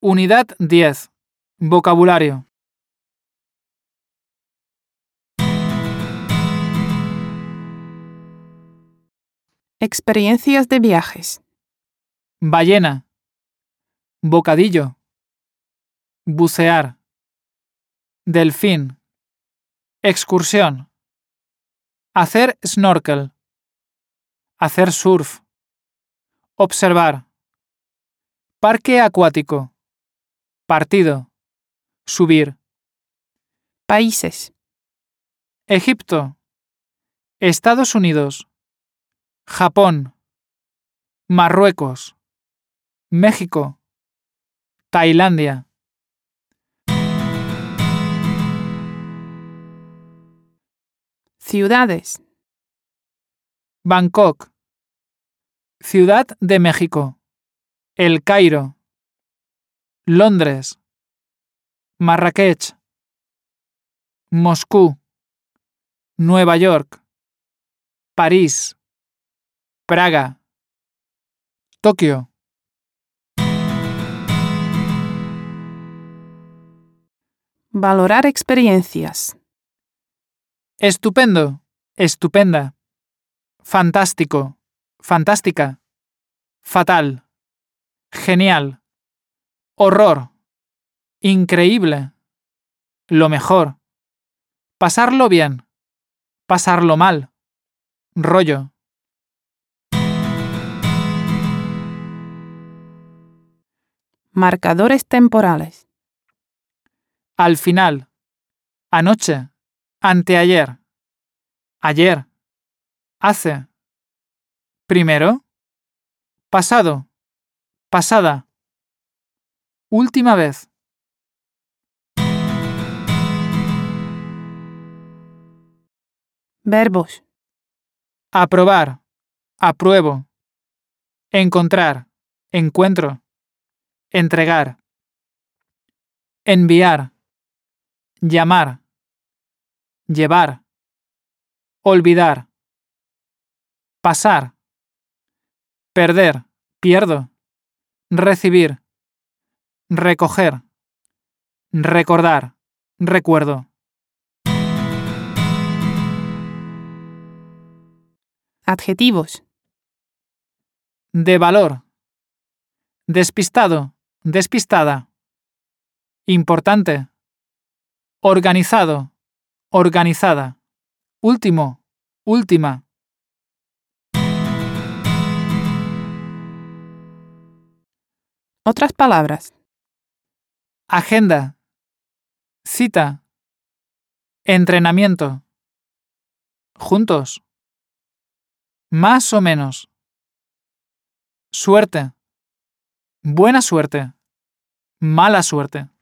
Unidad 10. Vocabulario. Experiencias de viajes. Ballena. Bocadillo. Bucear. Delfín. Excursión. Hacer snorkel. Hacer surf. Observar. Parque acuático. Partido. Subir. Países. Egipto. Estados Unidos. Japón. Marruecos. México. Tailandia. Ciudades. Bangkok. Ciudad de México. El Cairo. Londres. Marrakech. Moscú. Nueva York. París. Praga. Tokio. Valorar experiencias. Estupendo. Estupenda. Fantástico. Fantástica. Fatal. Genial. Horror. Increíble. Lo mejor. Pasarlo bien. Pasarlo mal. Rollo. Marcadores temporales. Al final. Anoche. Anteayer. Ayer. Hace. Primero. Pasado. Pasada. Última vez. Verbos. Aprobar. Apruebo. Encontrar. Encuentro. Entregar. Enviar. Llamar. Llevar. Olvidar. Pasar. Perder. Pierdo. Recibir. Recoger. Recordar. Recuerdo. Adjetivos. De valor. Despistado. Despistada. Importante. Organizado. Organizada. Último. Última. Otras palabras. Agenda. Cita. Entrenamiento. Juntos. Más o menos. Suerte. Buena suerte. Mala suerte.